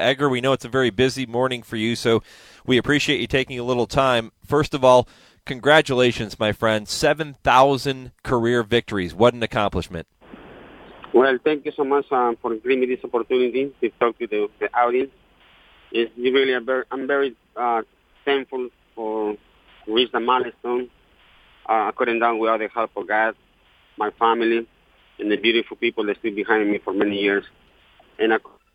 Edgar, we know it's a very busy morning for you, so we appreciate you taking a little time. First of all, congratulations, my friend. 7,000 career victories. What an accomplishment. Well, thank you so much for giving me this opportunity to talk to the audience. It's really I'm very thankful for reach the milestone. I couldn't done without the help of God, my family, and the beautiful people that stood behind me for many years. And of course,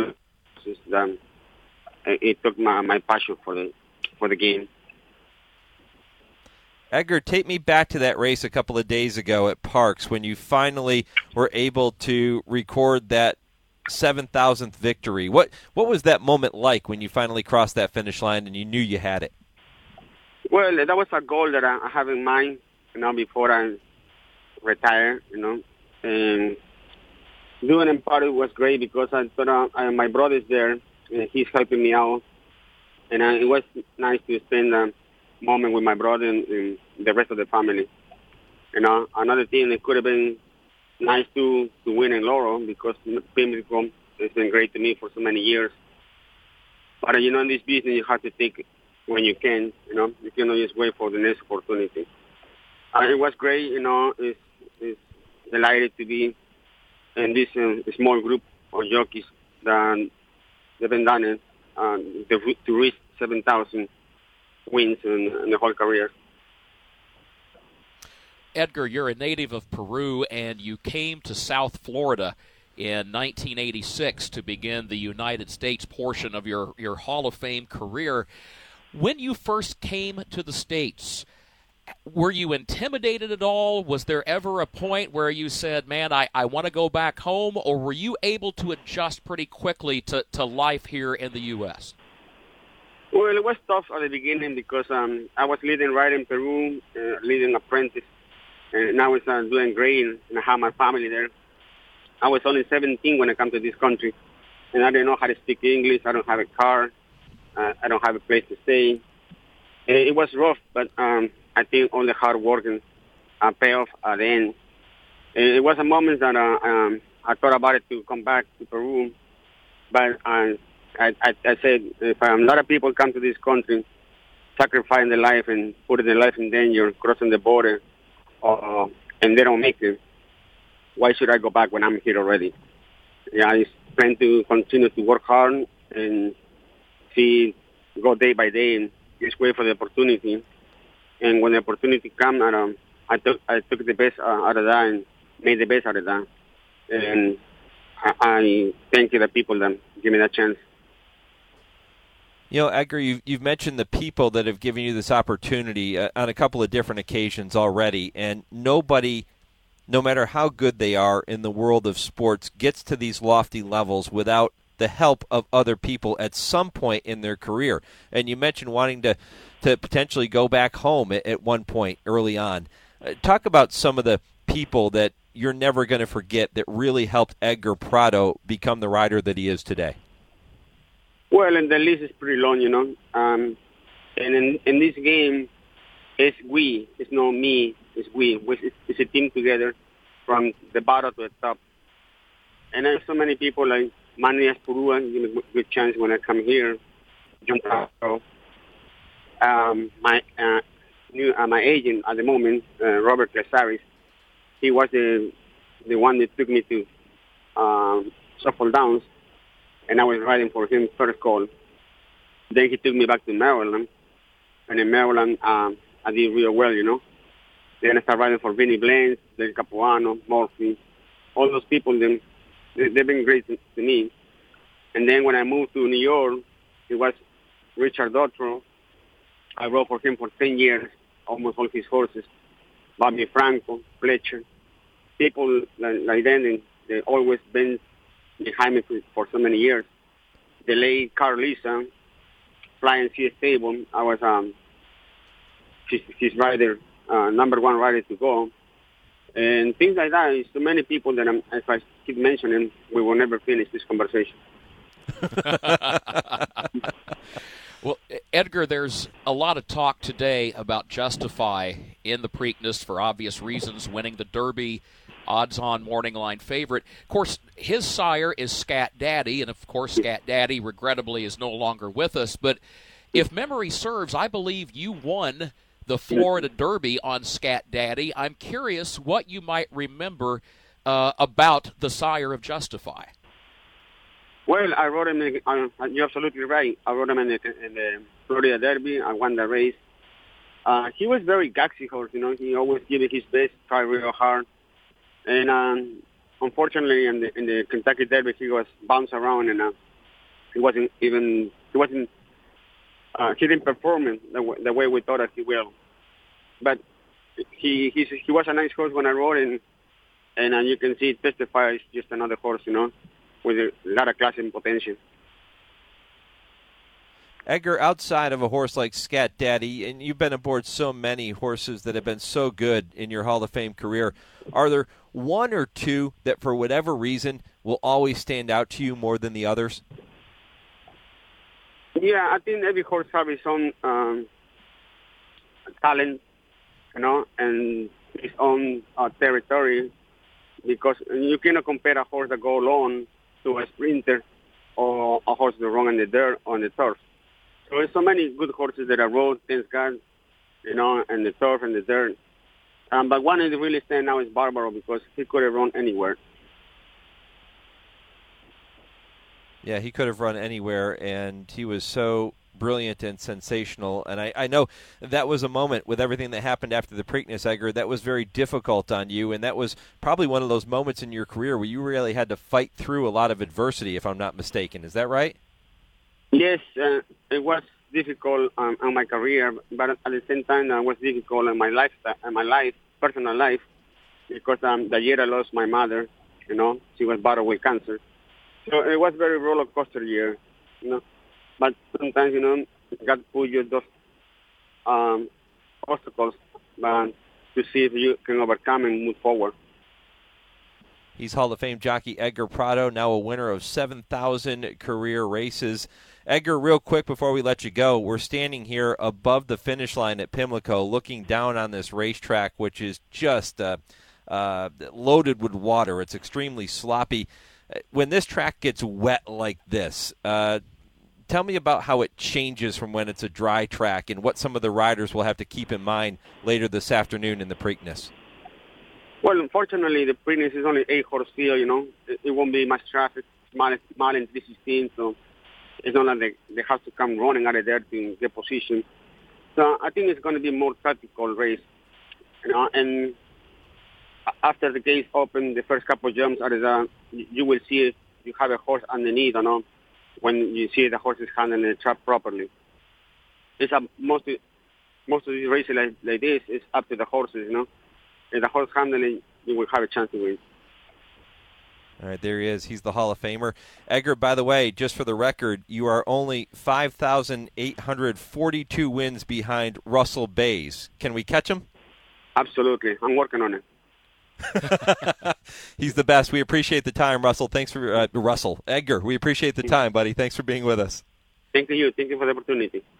it took my passion for the game. Edgar, take me back to that race a couple of days ago at Parks when you finally were able to record that 7,000th victory. What was that moment like when you finally crossed that finish line and you knew you had it? Well, that was a goal that I have in mind, before I retire, And doing in part was great because I thought my brother's there and he's helping me out. And it was nice to spend a moment with my brother and the rest of the family. Another thing, it could have been nice to win in Laurel because Pimlico has been great to me for so many years. But, in this business, you have to take it when you can, You cannot just wait for the next opportunity. It was great, It's delighted to be in this small group of jockeys that they've been done it to reach 7,000 wins in the whole career. Edgar, you're a native of Peru, and you came to South Florida in 1986 to begin the United States portion of your Hall of Fame career. When you first came to the States, were you intimidated at all? Was there ever a point where you said, man, I want to go back home, or were you able to adjust pretty quickly to life here in the U.S.? Well, it was tough at the beginning because I was leading right in Peru, leading apprentice, and I was doing great, and I had my family there. I was only 17 when I came to this country, and I didn't know how to speak English. I don't have a car. I don't have a place to stay. It was rough, but I think all the hard work and pay off at the end. It was a moment that I thought about it to come back to Peru, but I said, if a lot of people come to this country, sacrificing their life and putting their life in danger, crossing the border, and they don't make it, why should I go back when I'm here already? Yeah, I plan to continue to work hard and go day by day and just wait for the opportunity. And when the opportunity comes, I took the best out of that and made the best out of that. And I thank you, the people that give me that chance. Edgar, you've mentioned the people that have given you this opportunity on a couple of different occasions already, and nobody, no matter how good they are in the world of sports, gets to these lofty levels without the help of other people at some point in their career. And you mentioned wanting to potentially go back home at one point early on. Talk about some of the people that you're never going to forget that really helped Edgar Prado become the rider that he is today. Well, and the list is pretty long, And in this game, it's we. It's not me. It's we. It's a team together from the bottom to the top. And there's so many people like Manny Aspurua, give me a good chance when I come here. John Prado. My agent at the moment, Robert Casares, he was the one that took me to Shuffle Downs, and I was riding for him first call. Then he took me back to Maryland, and in Maryland, I did real well, Then I started riding for Vinny Blaine, Del Capuano, Murphy, all those people. Then they've been great to me. And then when I moved to New York, it was Richard Dotro. I rode for him for 10 years, almost all his horses. Bobby Franco, Fletcher. People like that, and they always been behind me for so many years. The late Carl Lisa, Flying C Stable, I was his rider, number one rider to go. And things like that. It's so many people that if I keep mentioning, we will never finish this conversation. Well, Edgar, there's a lot of talk today about Justify in the Preakness for obvious reasons, winning the Derby, odds-on morning line favorite. Of course, his sire is Scat Daddy, and of course, Scat Daddy, regrettably, is no longer with us. But if memory serves, I believe you won the Florida Derby on Scat Daddy. I'm curious what you might remember about the sire of Justify. Well, I rode him. You're absolutely right. I rode him in the Florida Derby. I won the race. He was very gaxy horse. He always gave it his best, tried real hard. And unfortunately, in the Kentucky Derby, he was bounced around, and he didn't perform the way we thought that he will. But he was a nice horse when I rode him, and you can see Testify is just another horse, with a lot of class and potential. Edgar, outside of a horse like Scat Daddy, and you've been aboard so many horses that have been so good in your Hall of Fame career, are there one or two that for whatever reason will always stand out to you more than the others? Yeah, I think every horse has his own talent, and his own territory, because you cannot compare a horse that goes long to a sprinter or a horse that runs in the dirt on the turf. So there's so many good horses that I rode, thanks God, and the turf and the dirt. But one that really stands out is Barbaro, because he could have run anywhere. Yeah, he could have run anywhere, and he was so brilliant and sensational. And I know that was a moment with everything that happened after the Preakness, Edgar, that was very difficult on you, and that was probably one of those moments in your career where you really had to fight through a lot of adversity, if I'm not mistaken. Is that right? Yes, it was difficult on my career, but at the same time, it was difficult in my personal life, because the year I lost my mother, she was battled with cancer. So it was very roller coaster year, But sometimes, God put you those obstacles to see if you can overcome and move forward. He's Hall of Fame jockey Edgar Prado, now a winner of 7,000 career races. Edgar, real quick before we let you go, we're standing here above the finish line at Pimlico looking down on this racetrack, which is just loaded with water. It's extremely sloppy. When this track gets wet like this, tell me about how it changes from when it's a dry track and what some of the riders will have to keep in mind later this afternoon in the Preakness. Well, unfortunately, the Preakness is only 8-horse field, It won't be much traffic. Mile 316, so it's not like they have to come running out of there to get position. So I think it's going to be a more tactical race, and after the gates open, the first couple of jumps, you will see you have a horse underneath, when you see the horse is handling the trap properly. It's most of the races like this is up to the horses, If the horse handling, you will have a chance to win. All right, there he is. He's the Hall of Famer. Edgar, by the way, just for the record, you are only 5,842 wins behind Russell Bays. Can we catch him? Absolutely. I'm working on it. He's the best. We appreciate the time, Russell. Thanks for Edgar. We appreciate the time, buddy. Thanks for being with us. Thank you. Thank you for the opportunity.